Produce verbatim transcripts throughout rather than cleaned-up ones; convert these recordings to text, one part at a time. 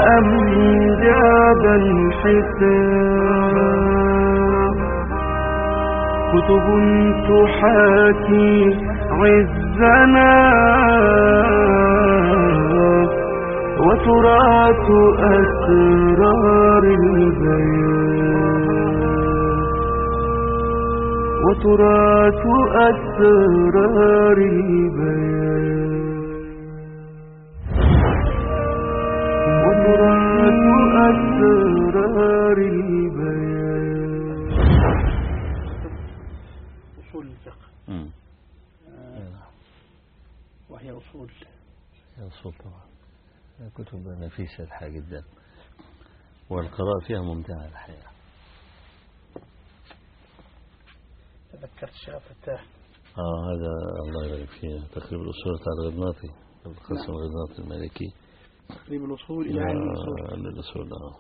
أمجاد الحساب، كتب تحاكي عزنا وتراث أسرار البيان، وتراث أسرار البيان، وتراث أسرار البيان. أصول الفقه آه وهي أصول أصول طبعا كتب نفيسة الحقيقة جدا، والقراءة فيها ممتعة الحقيقة. تذكرت شيخ فتاح اه هذا الله يبارك فيه تقريب الأصول بتاع الغرناطي، القاسم الغرناطي المالكي، تقريب الأصول إلى علم الأصول. الأصول اه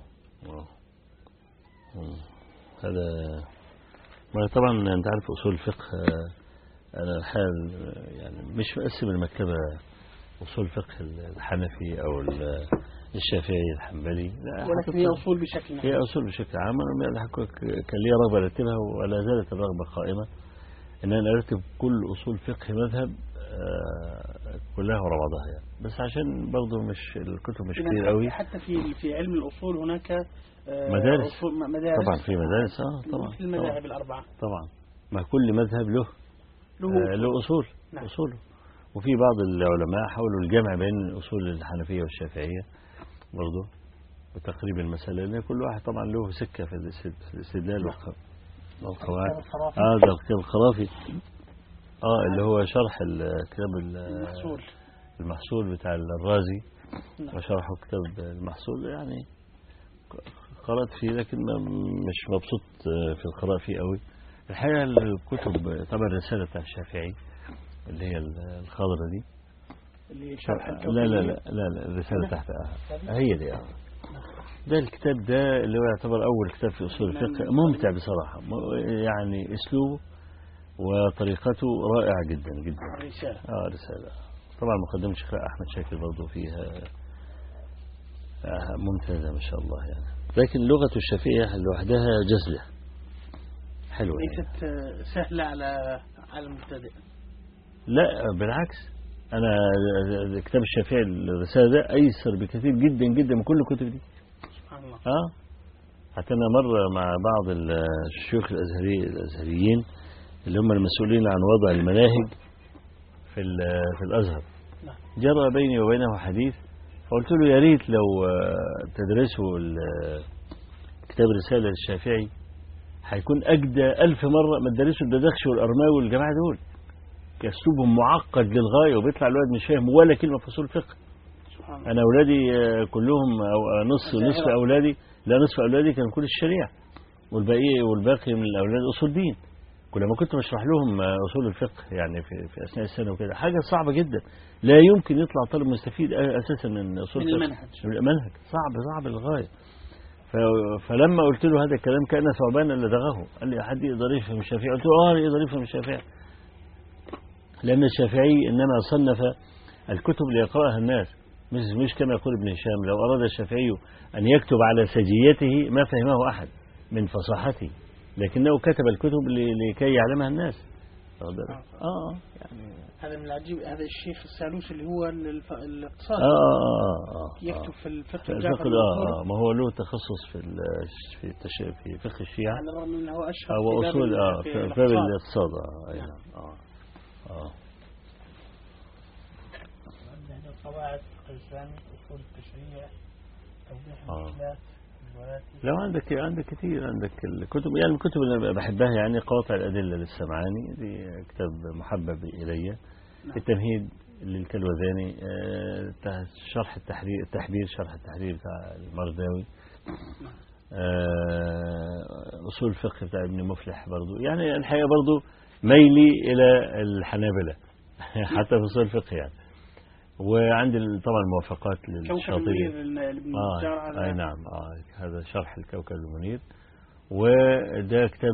هذا ما طبعا أنت عارف أصول الفقه. أنا الحال يعني مش مقسم المكتبة أصول الفقه الحنفي أو الشافعي الحنبلي، ولكن هي أصول بشكل عام. هي أصول بشكل عام. أنا كان لي رغبة أرتبها ولا زالت الرغبة قائمة إن أنا أرتب كل أصول فقه مذهب كلها ورا بعضها يعني. بس عشان برضه مش الكتب مش كتير قوي. حتى في في علم الأصول هناك مدارس. مدارس طبعا في مدارس اه طبعا مثل المذاهب الأربعة طبعا. ما كل مذهب له له, آه له أصول. نعم. أصوله. وفي بعض العلماء حاولوا الجمع بين أصول الحنفية والشافعية برضه بتقريب المسألة، لأن كل واحد طبعا له سكة في الاستدلال والقواعد. اه ده الكتاب الخرافي اه اللي هو شرح الكتاب المحصول المحصول بتاع الرازي وشرحه كتاب المحصول، يعني قرأت فيه لكن مش مبسوط في القراءة فيه قوي الحقيقة. الكتب طبعا الرسالة بتاع الشافعي اللي هي الخضرة دي اللي شرح لا لا لا لا لا الرسالة تحتها هي دي اه ده الكتاب ده اللي هو يعتبر أول كتاب في أصول الفقه، ممتع بصراحة يعني أسلوبه وطريقته رائعة جدا جدا. رسالة اه رسالة طبعا مقدمة الشيخ أحمد شاكر برضو فيها آه ممتازة ما شاء الله يعني. لكن لغة الشافعية لوحدها جزلة حلوة ليست يعني. سهلة على على المبتدئ. لا بالعكس، أنا كتاب الشافعي الرسالة ده أيسر بكثير جدا جدا من كل الكتب دي. سبحان الله. اه حتى أنا مرة مع بعض الشيوخ الأزهري الأزهريين اللي هم المسؤولين عن وضع المناهج في في الأزهر، جرى بيني وبينه حديث، فقلت له يا ريت لو تدرسوا كتاب رسالة الشافعي هيكون أجدى ألف مرة ما تدرسوا الددخش والأرماوي والجماعة دول، كأسلوبهم معقد للغاية وبيطلع الواد مش فاهم ولا كلمة في أصول الفقه. أنا أولادي كلهم أو نص نصف أولادي لا نصف أولادي كانوا كل الشريعة، والباقي والباقي من الأولاد أصول دين. كلما كنت بشرح لهم أصول الفقه يعني في, في أثناء السنة وكده حاجة صعبة جدا، لا يمكن يطلع طالب مستفيد أساسا من أصول الفقه. المنهج المنهج صعب صعب للغاية. فلما قلت له هذا الكلام كان ثعبان اللي دغه، قال لي أحد يقدر يفهم الشافعي؟ قلت له آه يقدر يفهم الشافعي، لأن الشافعي إنما صنف الكتب ليقرأها الناس، مش مش كما يقول ابن هشام لو أراد الشافعي أن يكتب على سجيته ما فهمه أحد من فصاحته، لكنه كتب الكتب لكي يعلمها الناس. اه يعني هذا من العجيب. هذا الشيخ السالوس اللي هو الاقتصاد اه اه اه يكتب في الفقه الفقه اه ما هو له تخصص في في التش... في فقه الشيعة على الرغم من هو اشهر او اصول اه في باب الاقتصاد اه اي نعم اه اه عندنا قواعد الفقه الاسلامي، اصول التشريع، توضيح المشكلات. لو عندك عندك كثير عندك الكتب، يعني الكتب اللي أنا بحبها يعني قواطع الأدلة للسمعاني، دي كتاب محبب إلي. التمهيد للكلوذاني، شرح التحرير التحبير شرح التحرير بتاع المرداوي، أصول الفقه بتاع ابن مفلح برضو. يعني الحقيقة برضو ميلي إلى الحنابلة حتى في أصول الفقه يعني. وعندي طبعا موافقات للشاطبي آه اي نعم اه هذا شرح الكوكب المنير. وده كتاب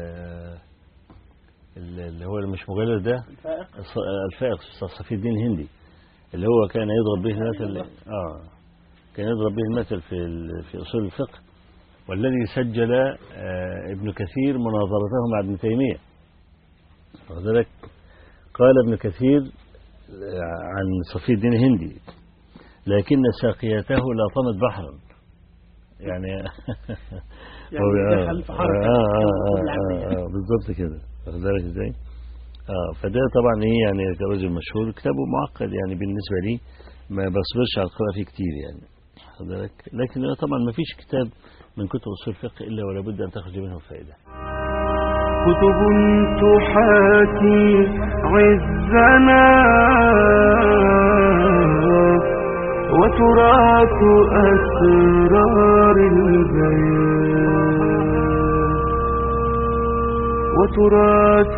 اللي هو مش مجلد ده الفائق صفي الدين الهندي اللي هو كان يضرب به الناس اللي اه كان يضرب به المثل في في أصول الفقه، والذي سجل ابن كثير مناظرته مع ابن تيمية. وذلك قال ابن كثير عن صفي الدين الهندي: لكن ساقيته لا طمت بحرا. يعني يعني دخل في حركة آه آه آه آه بالضبط كده. وذلك ازاي؟ اه فده طبعا ايه يعني كرجل مشهور كتابه معقد يعني بالنسبة لي، ما بصبرش على القراءة فيه كتير يعني. لكن طبعا ما فيش كتاب من كتب أصول الفقه إلا ولا بد أن تخرج منه فائدة. كتب تحاكي عزنا وتراث أسرار البيان وتراث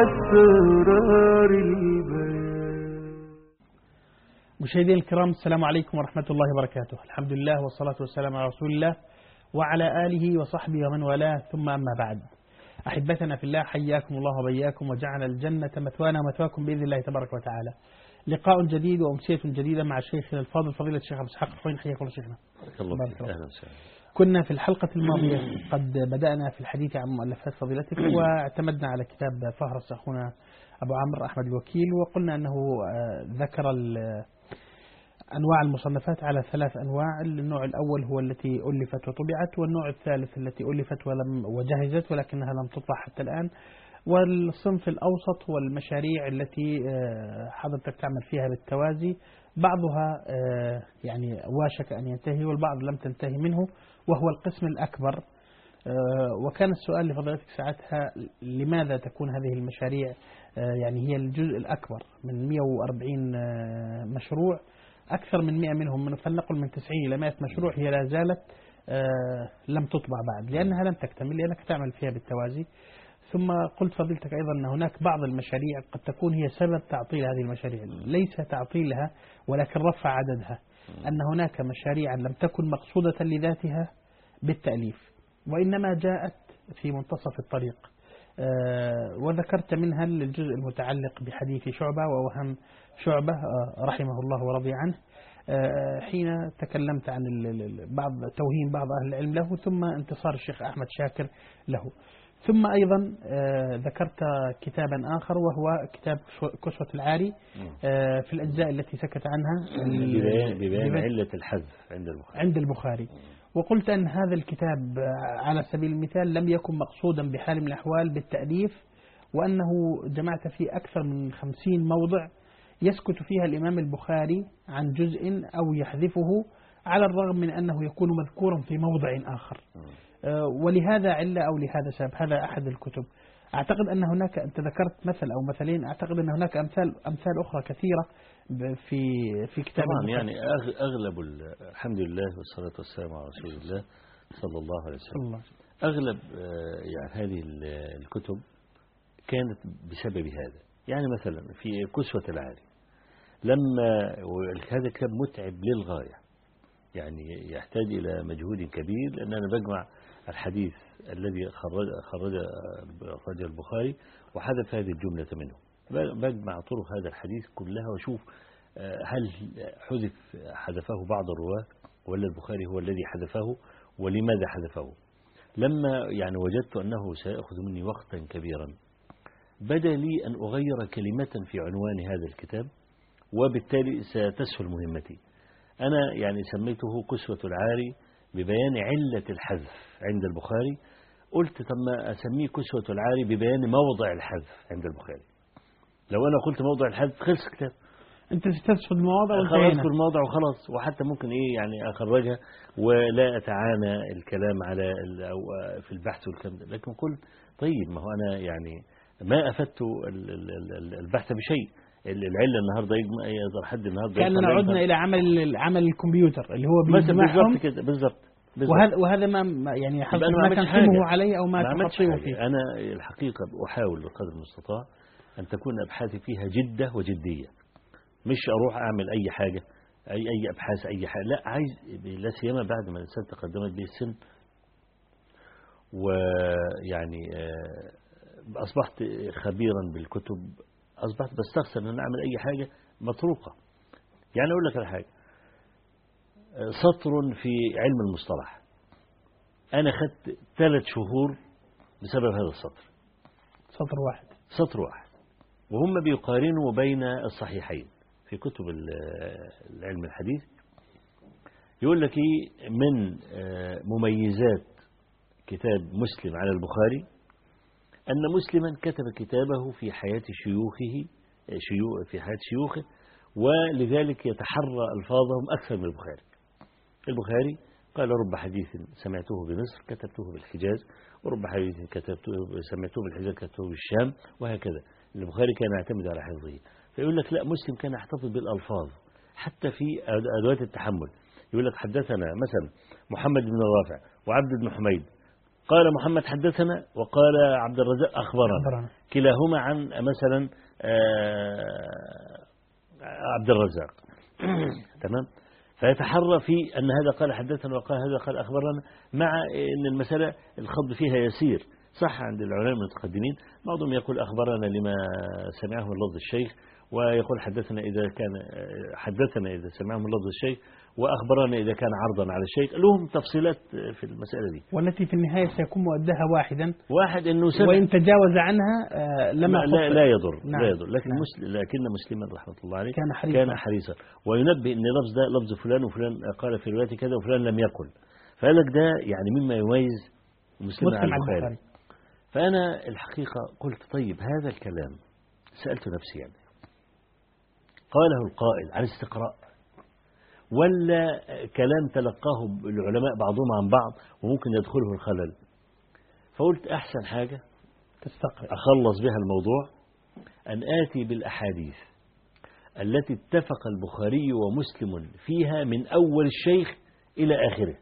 أسرار البيان. مشاهدينا الكرام، السلام عليكم ورحمة الله وبركاته. الحمد لله والصلاة والسلام على رسول الله وعلى آله وصحبه ومن والاه، ثم أما بعد. أحبتنا في الله، حياكم الله وبياكم وجعل الجنة مثوانا ومثواكم بإذن الله تبارك وتعالى. لقاء جديد وأمسية جديدة مع شيخنا الفاضل فضيلة الشيخ عبد الحق الحويني. حياكم الله شيخنا. بارك الله. أهلا وسهلا. كنا في الحلقة الماضية قد بدأنا في الحديث عن مؤلفات فضيلتك، واعتمدنا على كتاب فهرس أخونا أبو عمرو أحمد الوكيل، وقلنا أنه ذكر أنواع المصنفات على ثلاث أنواع. النوع الأول هو التي ألفت وطبعت، والنوع الثالث التي ألفت ولم وجهزت ولكنها لم تطبع حتى الآن، والصنف الأوسط هو المشاريع التي حضرتك تعمل فيها بالتوازي، بعضها يعني واشك أن ينتهي والبعض لم تنتهي منه، وهو القسم الأكبر. وكان السؤال لفضيلتك ساعتها: لماذا تكون هذه المشاريع يعني هي الجزء الأكبر من مئة وأربعين مشروع؟ أكثر من مئة منهم، من فلنقل من تسعين إلى مئة مشروع، هي لا زالت لم تطبع بعد لأنها لم تكتمل، لأنك تعمل فيها بالتوازي. ثم قلت فضيلتك أيضا أن هناك بعض المشاريع قد تكون هي سبب تعطيل هذه المشاريع، ليس تعطيلها ولكن رفع عددها، أن هناك مشاريع لم تكن مقصودة لذاتها بالتأليف وإنما جاءت في منتصف الطريق. وذكرت منها الجزء المتعلق بحديث شعبة ووهم شعبة رحمه الله ورضي عنه، حين تكلمت عن بعض توهين بعض أهل العلم له، ثم انتصار الشيخ أحمد شاكر له. ثم أيضا ذكرت كتابا آخر وهو كتاب كسوة العاري في الأجزاء التي سكت عنها، ببيان علة الحذف عند البخاري عند البخاري وقلت أن هذا الكتاب على سبيل المثال لم يكن مقصودا بحال من الأحوال بالتأليف، وأنه جمعت فيه أكثر من خمسين موضع يسكت فيها الإمام البخاري عن جزء أو يحذفه، على الرغم من أنه يكون مذكورا في موضع آخر. ولهذا علة أو لهذا سبب. هذا أحد الكتب. أعتقد أن هناك، أنت ذكرت مثل أو مثلين، أعتقد أن هناك أمثال أمثال أخرى كثيرة في في كتاب طبعا. يعني أغلب الحمد لله والصلاة والسلام على رسول الله صلى الله عليه وسلم. الله. أغلب يعني هذه الكتب كانت بسبب هذا. يعني مثلا في كسوة العاري، لما هذا كتاب متعب للغاية، يعني يحتاج إلى مجهود كبير، لأن أنا بجمع الحديث الذي خرج خرج خرج البخاري وحذف هذه الجملة منه، بجمع طرق هذا الحديث كلها وأشوف هل حذف حذفه بعض الرواة ولا البخاري هو الذي حذفه ولماذا حذفه. لما يعني وجدت أنه سيأخذ مني وقتا كبيرا، بدا لي أن أغير كلمة في عنوان هذا الكتاب، وبالتالي ستسهل مهمتي. أنا يعني سميته كسوة العاري ببيان علة الحذف عند البخاري. قلت طب ما أسميه كسوة العاري ببيان موضع الحذف عند البخاري. لو أنا قلت موضع الحذف خلص كتاب. أنت تستذكر المواضع وانتهينا. أذكر المواضع وخلاص، وحتى ممكن إيه يعني أخرجها ولا أتعانى الكلام على أو في البحث والكلام ده. لكن قلت طيب ما هو أنا يعني ما أفدت البحث بشيء. العلة النهارده يقدر حد النهارده كأننا عدنا إلى عمل عمل الكمبيوتر اللي هو بيجمعهم بالضبط كده. بالضبط. وهذا وهذا ما يعني حضرتك ما كان حمه عليه أو ما تخطيه فيه. أنا الحقيقة أحاول بقدر المستطاع أن تكون أبحاثي فيها جدة وجدية، مش أروح أعمل أي حاجة أي أي أبحاث أي حاجة، لا عايز، لا سيما بعد ما الإنسان تقدمت به السن ويعني أصبحت خبيرا بالكتب، أصبحت بستخسر أن أعمل أي حاجة مطروقة. يعني أقول لك على حاجة، سطر في علم المصطلح، أنا خدت ثلاث شهور بسبب هذا السطر. سطر واحد سطر واحد. وهم بيقارنوا بين الصحيحين في كتب العلم الحديث. يقول لك إيه من مميزات كتاب مسلم على البخاري أن مسلما كتب كتابه في حياة شيوخه شيوخ في حياة شيوخه، ولذلك يتحرى ألفاظهم أكثر من البخاري. البخاري قال رب حديث سمعته بمصر كتبته بالحجاز، ورب حديث كتبته سمعته بالحجاز كتبته بالشام، وهكذا. البخاري كان يعتمد على حفظه. فيقول لك لا، مسلم كان يحتفظ بالألفاظ حتى في أدوات التحمل. يقول لك حدثنا مثلا محمد بن الرافع وعبد بن حميد، قال محمد حدثنا وقال عبد الرزاق أخبرنا، كلاهما عن مثلا عبد الرزاق. تمام. فيتحرى في أن هذا قال حدثنا وقال هذا قال أخبرنا، مع أن المسألة الخض فيها يسير. صح عند العلماء المتقدمين بعضهم يقول أخبرنا لما سمعه من لفظ الشيخ، ويقول حدثنا إذا كان حدثنا إذا سمعه من لفظ الشيخ، وأخبرنا إذا كان عرضا على الشيخ. لهم تفصيلات في المسألة دي، والتي في النهاية سيكون مؤدها واحدا واحد إنه سمع، وإن تجاوز عنها لما لا, لا يضر. نعم. لا يضر. لكن نعم. مسلم لكن مسلما رحمة الله عليه كان حريصا, كان حريصا وينبه أن لفظ ده لفظ فلان وفلان قال في رواية كذا وفلان لم يقل. فقال لك ده يعني مما يميز مسلم على البخاري. فأنا الحقيقة قلت طيب هذا الكلام سألت نفسي يعني قاله القائل عن استقراء، ولا كلام تلقاه العلماء بعضهم عن بعض وممكن يدخله الخلل؟ فقلت أحسن حاجة تستقرأ أخلص بها الموضوع أن آتي بالأحاديث التي اتفق البخاري ومسلم فيها من أول الشيخ إلى آخره.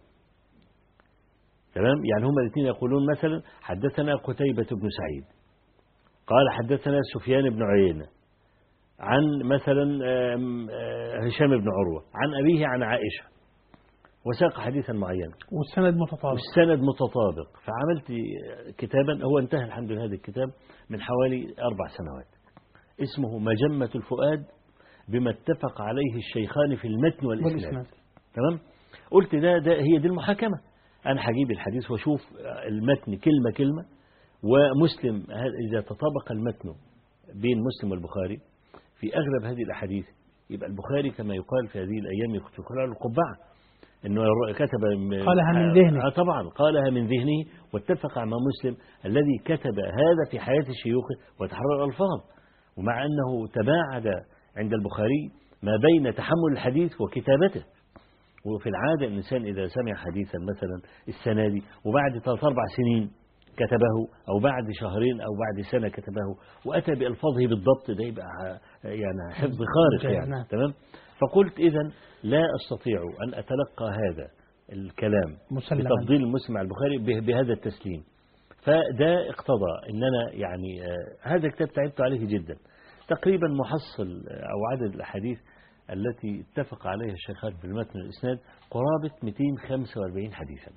تمام. يعني هما الاثنين يقولون مثلا حدثنا قتيبة بن سعيد قال حدثنا سفيان بن عيينة عن مثلا هشام بن عروة عن أبيه عن عائشة، وساق حديثا معينا والسند متطابق والسند متطابق. فعملت كتابا هو انتهى الحمد لله هذا الكتاب من حوالي أربع سنوات، اسمه مجمة الفؤاد بما اتفق عليه الشيخان في المتن والإسناد. تمام. قلت ده, ده هي دي المحاكمة. أنا هجيب الحديث واشوف المتن كلمة كلمة، ومسلم إذا تطابق المتن بين مسلم والبخاري في أغلب هذه الأحاديث يبقى البخاري كما يقال في هذه الأيام يقال له القبعة، إنه كتب قالها من ذهنه. طبعا قالها من ذهنه، واتفق مع مسلم الذي كتب هذا في حياة شيوخه وتحرر الألفاظ. ومع أنه تباعد عند البخاري ما بين تحمل الحديث وكتابته. وفي العادة الإنسان إذا سمع حديثا مثلا السنة دي وبعد ثلاث أربع سنين كتبه، أو بعد شهرين أو بعد سنة كتبه وأتى بألفاظه بالضبط، ده يبقى يعني حفظ خارق يعني. تمام. فقلت إذن لا أستطيع أن أتلقى هذا الكلام بتفضيل المسلم على البخاري بهذا التسليم. فده اقتضى أن أنا يعني هذا الكتاب تعبت عليه جدا. تقريبا محصل أو عدد الأحاديث التي اتفق عليها الشيخان في المتن والإسناد قرابة مئتين وخمسة وأربعين حديثا.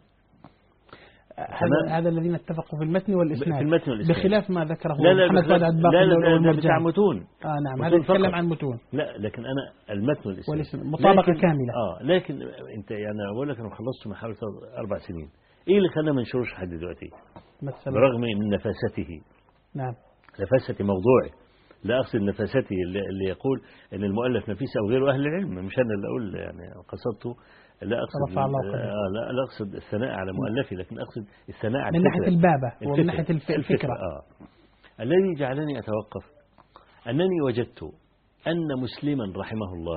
هذا هذا الذين اتفقوا في المتن والإسناد، في المتن والإسناد. بخلاف ما ذكره لا لا محمد فؤاد عباقي. لا لا لا بتاع متون. آه نعم، هذا يتكلم عن متون. لا لكن أنا المتن والإسناد مطابقة لكن كاملة. آه لكن أنت يعني أقول لك أنا خلصت من حوالي أربع سنين. إيه اللي خلنا ما ننشروش لحد دلوقتي؟ برغم من نفاسته. نعم. نفاسة موضوعي، لا أقصد نفاسته اللي يقول أن المؤلف نفيس أو غيره أهل العلم، مش أنا اللي أقول يعني قصدته. لا أقصد آه لا, لا أقصد الثناء على مؤلفي، لكن أقصد الثناء على من ناحية البابة ومن ناحية الفكرة, الفكرة. آه. الذي جعلني أتوقف أنني وجدت أن مسلما رحمه الله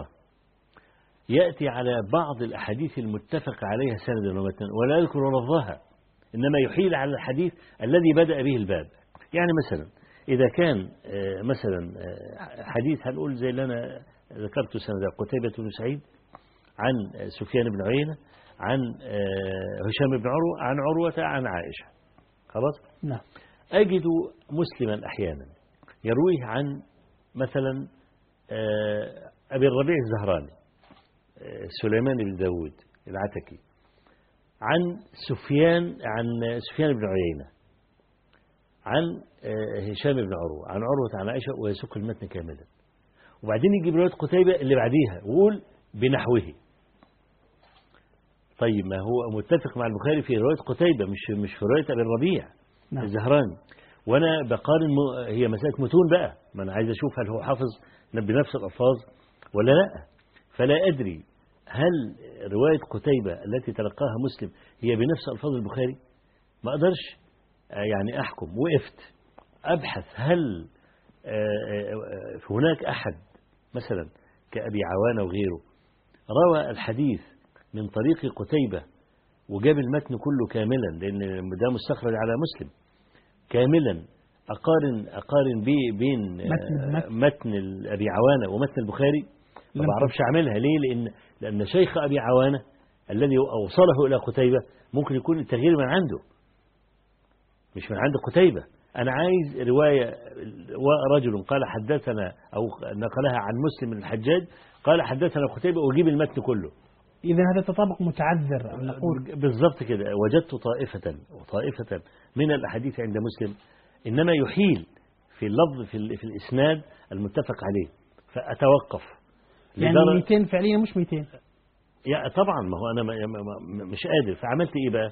يأتي على بعض الأحاديث المتفق عليها سندا ومتنا ولا يذكر لفظها، إنما يحيل على الحديث الذي بدأ به الباب. يعني مثلا إذا كان مثلا حديث هنقول زي اللي أنا ذكرته سندا قتيبة بن سعيد عن سفيان بن عيينة عن هشام بن عروة عن عروة عن عائشة، خلاص. نعم. أجد مسلما أحيانا يرويه عن مثلا أبي الربيع الزهراني سليمان بن داود العتكي عن سفيان عن سفيان بن عيينة عن هشام بن عروة عن عروة عن عائشة، ويسوق المتن كاملا. وبعدين يجيب رواية قتيبة اللي بعديها ويقول بنحوه. طيب ما هو متفق مع البخاري في رواية قتيبة مش مش في رواية أبي الربيع نعم. الزهراني. وأنا بقارن م... هي مسألة متون بقى، ما أنا عايز أشوف هل هو حافظ بنفس الألفاظ ولا لا. فلا أدري هل رواية قتيبة التي تلقاها مسلم هي بنفس ألفاظ البخاري. ما أقدرش يعني أحكم. وقفت أبحث هل هناك أحد مثلا كأبي عوانة وغيره روى الحديث من طريق قتيبة وجاب المتن كله كاملا، لأن ده مستخرج على مسلم كاملا. أقارن أقارن بين متن, متن أبي عوانة ومتن البخاري ما بعرفش أعملها. ليه؟ لأن لأن شيخ أبي عوانة الذي أوصله إلى قتيبة ممكن يكون التغيير من عنده مش من عند قتيبة. أنا عايز رواية رجل قال حدثنا أو نقلها عن مسلم من الحجاج قال حدثنا قتيبة وأجيب المتن كله. إذا هذا تطابق متعذر نقول. بالضبط كده. وجدت طائفة وطائفة من الأحاديث عند مسلم إنما يحيل في اللفظ في, في الإسناد المتفق عليه فأتوقف. يعني مئتين فعليا مش مئتين. يا طبعا ما هو أنا مش قادر. فعملت إيه بقى؟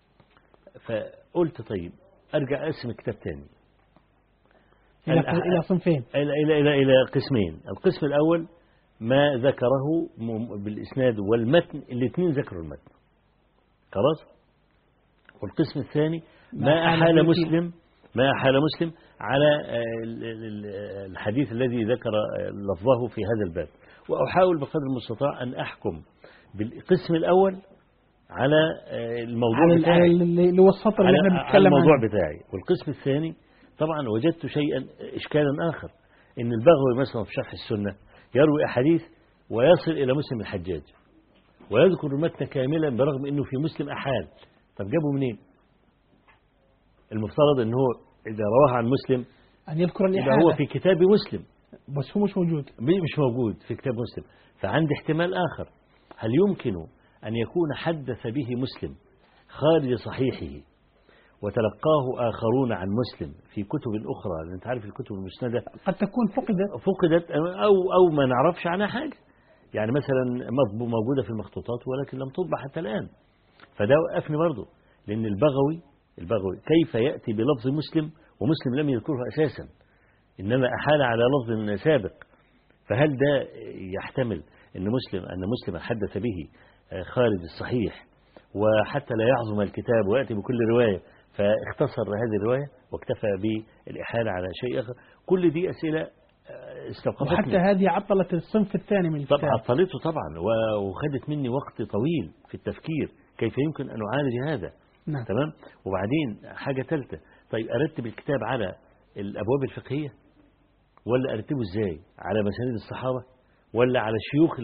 فقلت طيب أرجع أقسم الكتاب تاني إلى إلى صنفين، إلى إلى إلى إلى قسمين. القسم الأول ما ذكره بالإسناد والمتن، الاثنين ذكروا المتن خلاص. والقسم الثاني ما أحال مسلم ما أحال مسلم على الحديث الذي ذكر لفظه في هذا الباب. وأحاول بقدر المستطاع أن أحكم بالقسم الأول على الموضوع على بتاعي اللي هو السطر اللي احنا بنتكلم عنه. الموضوع بتاعي. والقسم الثاني طبعا وجدت شيئا إشكالا آخر، إن البغوي مثلا في شرح السنة يروي أحاديث ويصل إلى مسلم الحجاج ويذكر المتن كاملا برغم أنه في مسلم أحال. طب جابه منين؟ المفترض أنه إذا رواه عن مسلم أن يذكر الإحالة، هو في كتاب مسلم بس هو مش موجود مش موجود في كتاب مسلم. فعندي احتمال آخر، هل يمكن أن يكون حدث به مسلم خارج صحيحه وتلقاه آخرون عن مسلم في كتب أخرى؟ لأن أنت عارف الكتب المسندة قد تكون فقدت فقدت أو أو ما نعرفش عنها حاجة. يعني مثلا موجودة في المخطوطات ولكن لم تطبع حتى الآن. فده وقفني برضه، لأن البغوي البغوي كيف يأتي بلفظ مسلم ومسلم لم يذكره أساسا إنما أحال على لفظ سابق. فهل ده يحتمل أن مسلم أن مسلم حدث به خارج الصحيح وحتى لا يعظم الكتاب ويأتي بكل رواية فاختصر هذه الرواية واكتفى بالإحالة على شيء آخر؟ كل دي أسئلة استوقفتني. وحتى هذه عطلت الصنف الثاني من الكتاب. طبعا عطلته طبعا وخدت مني وقت طويل في التفكير كيف يمكن أن أعالج هذا. نعم. تمام. وبعدين حاجة ثالثة، طيب أرتب الكتاب على الأبواب الفقهية ولا أرتبه إزاي؟ على مسانيد الصحابة ولا على شيوخ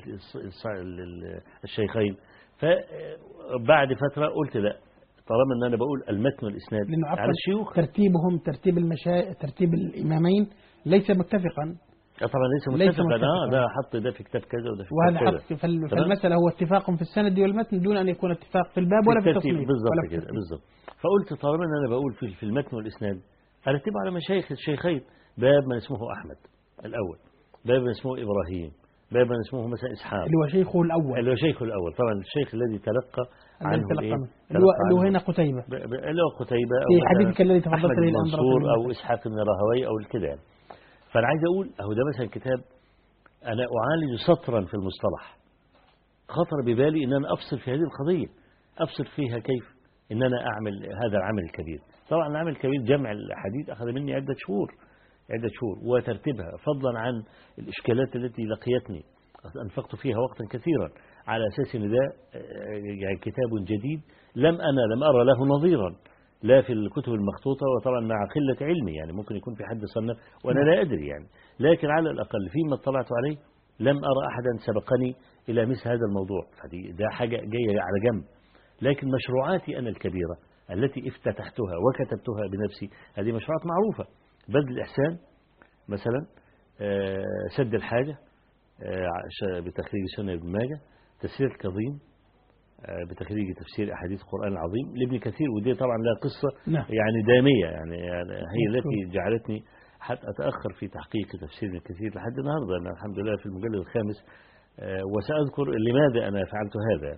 الشيخين؟ فبعد فترة قلت لا، طالما ان انا بقول المتن والاسناد على الشيوخ ترتيبهم ترتيب المشايخ ترتيب الامامين ليس متفقا. طبعا ليس متفقا. اه ده حط ده في كتاب كذا وده في وهذا كتاب حط فالمسألة هو اتفاق في السند والمتن دون ان يكون اتفاق في الباب ولا في التصنيف. بالضبط كده بالضبط. فقلت طالما ان انا بقول في في المتن والاسناد ارتبه على مشايخ الشيخين. باب من اسمه احمد الاول، باب من اسمه ابراهيم، باب من اسمه مثلا اسحاق اللي هو شيخه الاول اللي هو شيخه الاول طبعا الشيخ الذي تلقى عنه ايه اللي هو هنا قتيبة اللي هو قتيبة في حديثك الذي تفضلت به المنصور او اسحاق بن راهوي او كده يعني. فانا عايز اقول اهو ده مثلا كتاب انا اعالج سطرا في المصطلح، خطر ببالي ان انا افصل في هذه القضية. افصل فيها كيف؟ ان انا اعمل هذا العمل الكبير. طبعا العمل الكبير جمع الحديث اخذ مني عدة شهور عدة شهور وترتيبها، فضلا عن الإشكالات التي لقيتني أنفقت فيها وقتا كثيرا على أساس أن ده يعني كتاب جديد لم أنا لم أرى له نظيرا لا في الكتب المخطوطة، وطبعا مع قلة علمي يعني ممكن يكون في حد صنف وأنا لا أدري يعني، لكن على الأقل فيما اطلعت عليه لم أرى أحدا سبقني إلى مثل هذا الموضوع. فدي ده حاجة جاية على جنب. لكن مشروعاتي أنا الكبيرة التي افتتحتها وكتبتها بنفسي هذه مشروعات معروفة. بذل الإحسان مثلا، سد الحاجة بتخريج سنة ابن ماجه، تفسير الكظيم بتخريج تفسير أحاديث القرآن العظيم لابن كثير، ودي طبعا لها قصة نعم. يعني دامية يعني, يعني هي التي جعلتني حتى أتأخر في تحقيق تفسير ابن كثير لحد النهاردة. أنا الحمد لله في المجلد الخامس وسأذكر لماذا أنا فعلت هذا.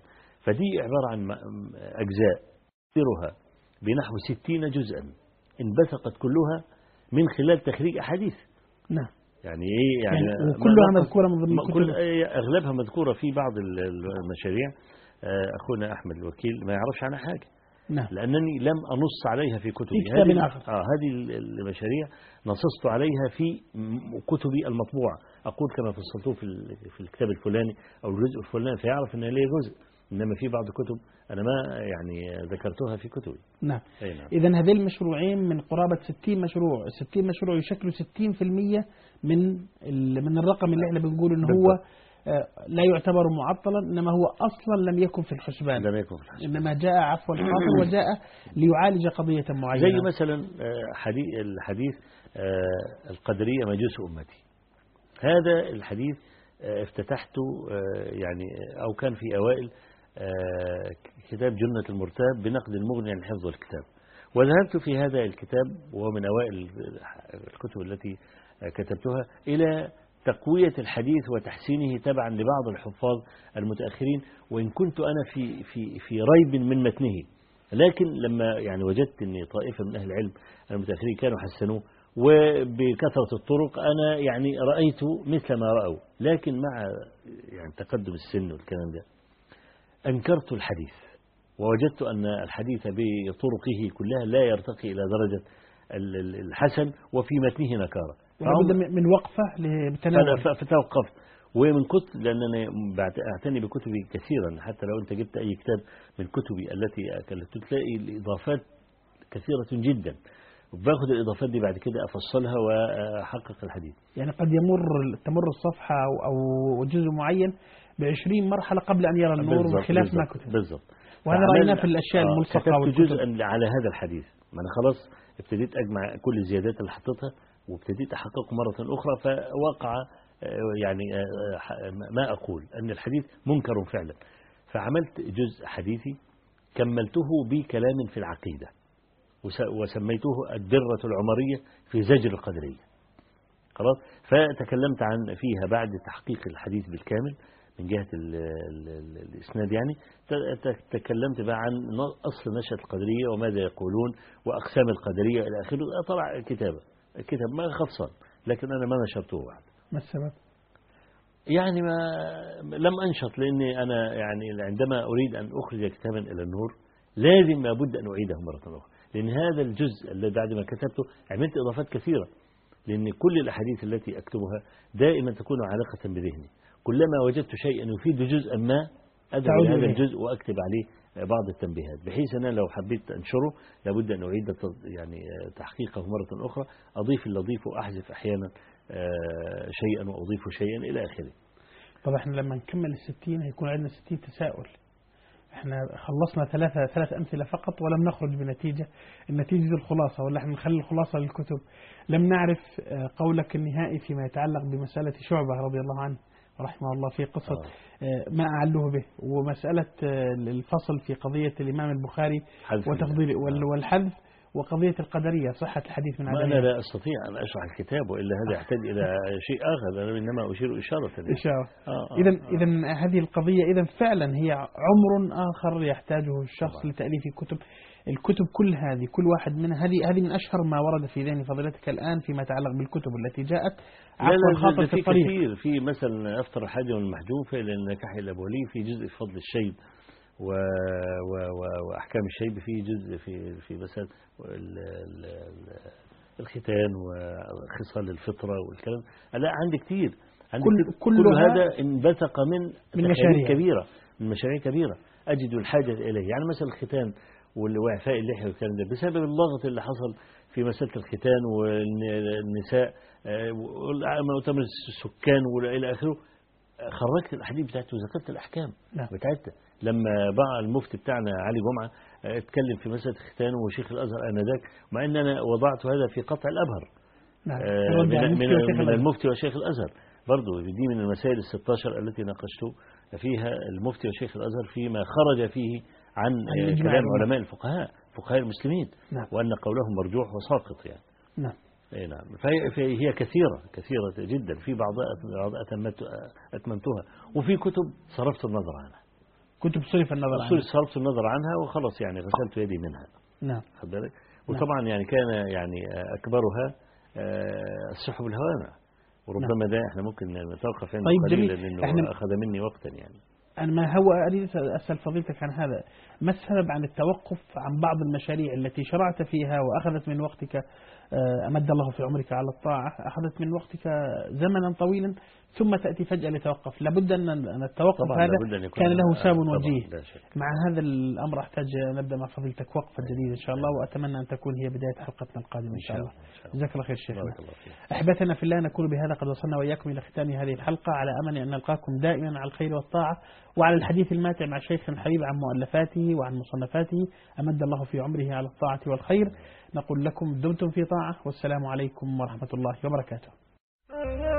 فدي عبارة عن أجزاء ترها بنحو ستين جزءا انبثقت كلها من خلال تخريج أحاديث. نعم. يعني إيه يعني, يعني وكلها مذكورة من ضمن كل الكتب؟ أغلبها مذكورة في بعض المشاريع. أخونا أحمد الوكيل ما يعرفش عنها حاجة. نعم. لأنني لم أنص عليها في كتبي. في كتاب هذه آخر. آه هذه المشاريع نصصت عليها في كتبي المطبوعة، أقول كما فصلته في في الكتاب الفلاني أو الجزء الفلاني فيعرف أن ليه جزء، إنما في بعض الكتب أنا ما يعني ذكرتها في كتبي. نعم. نعم. إذا هذين المشروعين من قرابة ستين مشروع، ستين مشروع يشكلوا ستين بالمئة من من الرقم اللي احنا بنقول إن هو لا يعتبر معطلا، إنما هو أصلا لم يكن في الحسبان، لم يكن في الحسبان. إنما جاء عفو الخاطر وجاء ليعالج قضية معينة. زي مثلا حديث الحديث القدرية مجوس أمتي، هذا الحديث افتتحته يعني أو كان في أوائل كتاب جنة المرتاب بنقد المغني عن الحفظ والكتاب، وذهبت في هذا الكتاب وهو من أوائل الكتب التي كتبتها إلى تقوية الحديث وتحسينه تبعا لبعض الحفاظ المتأخرين، وإن كنت أنا في في في ريب من متنه، لكن لما يعني وجدت أن طائفة من أهل العلم المتأخرين كانوا حسنوه وبكثرة الطرق، أنا يعني رأيت مثل ما رأوا، لكن مع يعني تقدم السن والكلام ده أنكرت الحديث، ووجدت أن الحديث بطرقه كلها لا يرتقي إلى درجة الحسن وفي متنه نكارة، لابد من وقفة لتناول. فتوقفت، ومن كتب لأنني أعتني بكتبي كثيرا، حتى لو أنت جبت أي كتاب من كتبي التي أكلت تلاقي الإضافات كثيرة جدا، وباخد الإضافات دي بعد كده أفصلها وأحقق الحديث. يعني قد يمر تمر الصفحة أو جزء معين بعشرين مرحلة قبل أن يرى النور، بخلاف ما كتب. بالضبط. وهذا رأينا في الأشياء الملصقة. كتبت جزءا على هذا الحديث، ما أنا خلاص ابتديت أجمع كل الزيادات اللي حطيتها وابتديت أحققه مرة أخرى، فوقع يعني ما أقول أن الحديث منكر فعلا، فعملت جزء حديثي كملته بكلام في العقيدة وسميته الدرة العمرية في زجر القدرية، خلاص. فتكلمت عن فيها بعد تحقيق الحديث بالكامل من جهة ال ال ال الإسناد، يعني تكلمت بقى عن أصل نشأة القدرية وماذا يقولون وأقسام القدرية إلى آخره. طلع كتابة الكتاب ما خلصان، لكن أنا ما نشرته بعد. ما السبب؟ يعني ما لم أنشط، لأني أنا يعني عندما أريد أن أخرج كتابا إلى النور لازم لابد أن أعيده مرة أخرى، لأن هذا الجزء الذي بعد ما كتبته عملت إضافات كثيرة، لأن كل الأحاديث التي أكتبها دائما تكون علاقة بذهني، كلما وجدت شيئا يفيد جزءا ما أدعو هذا الجزء وأكتب عليه بعض التنبيهات، بحيث أنا لو حبيت أنشره لابد أن أعيد يعني تحقيقه مرة أخرى، أضيف اللي أضيفه، أحذف أحيانا شيئا وأضيف شيئا إلى آخره. طب احنا لما نكمل الستين هيكون عندنا ستين تساؤل. احنا خلصنا ثلاثة ثلاث أمثلة فقط ولم نخرج بنتيجة، النتيجة الخلاصة، ولا احنا نخلي الخلاصة للكتب. لم نعرف قولك النهائي فيما يتعلق بمسألة شعبة رضي الله عنه رحمه الله في قصة آه. ما أعلوه به، ومسألة الفصل في قضية الإمام البخاري وتفضيل والحذف، وقضية القدرية صحة الحديث من عدمها. أنا لا أستطيع أن أشرح الكتاب، وإلا هذا يحتاج إلى شيء آخر، أنا إنما أشير إشارة. إشارة. إذا إذا هذه القضية إذا فعلا هي عمر آخر يحتاجه الشخص طبعا لتأليف كتب. الكتب كل هذه كل واحد منها هذه هذه من أشهر ما ورد في ذهن فضيلتك الآن فيما يتعلق بالكتب التي جاءت عفوا الخاطر في الطريق. كثير، في مثلا أفطر الحاجة والمحجوفة إلى النكاح الأبولي، في جزء في فضل الشيب و... و... و... وأحكام الشيب، في جزء في في مثلا ال... ال... الختان وخصال الفطرة والكلام. لا عندي كتير، عندي كل, كل, كل هذا انبثق من من مشاريع كبيرة من مشاريع كبيرة أجد الحاجة إليه، يعني مثلا الختان وإعفاء اللحية والكلام ده بسبب اللغط اللي حصل في مسألة الختان والنساء ومؤتمر السكان وإلى آخره. خرجت الأحاديث بتاعته وذكرت الأحكام نعم. بتاعتها. لما بقى المفتي بتاعنا علي جمعة اتكلم في مسألة الختان وشيخ الأزهر آنذاك، مع أن أنا وضعت هذا في قطع الأبهر نعم. آه من, من, من المفتي وشيخ الأزهر، برضو دي من المسائل الستاشر التي ناقشت فيها المفتي وشيخ الأزهر فيما خرج فيه عن كلام علماء الفقهاء فقهاء المسلمين نعم. وأن قولهم مرجوح وساقط يعني. نعم. اي نعم. فهي كثيرة كثيرة جدا، في بعضها أتممتها وفي كتب صرفت النظر عنها، كنت بصرف النظر عنها. صرفت النظر عنها وخلاص يعني غسلت يدي منها. نعم. خد بالك. وطبعا يعني كان يعني أكبرها السحب الهوامة، وربما ده احنا ممكن نتوقف عنده طيب قليلا جميل. لأنه أخذ مني وقتا يعني. أنا ما هو أريد أسأل فضيلتك عن هذا، ما السبب عن التوقف عن بعض المشاريع التي شرعت فيها وأخذت من وقتك، أمد الله في عمرك على الطاعة، أخذت من وقتك زمنا طويلا ثم تأتي فجأة لتوقف؟ لابد أن التوقف هذا كان له سبب وجيه. مع هذا الأمر أحتاج نبدأ مع فضيلتك وقفة جديدة إن شاء الله، وأتمنى أن تكون هي بداية حلقتنا القادمة إن شاء الله. جزاك الله خير شيخنا. أحبتنا في الله، نكون بهذا قد وصلنا وإياكم إلى ختام هذه الحلقة، على أمل أن نلقاكم دائما على الخير والطاعة وعلى الحديث الماتع مع شيخ الحبيب عن مؤلفاته وعن مصنفاته، أمد الله في عمره على الطاعة والخير. نقول لكم دمتم في طاعة، والسلام عليكم ورحمة الله وبركاته.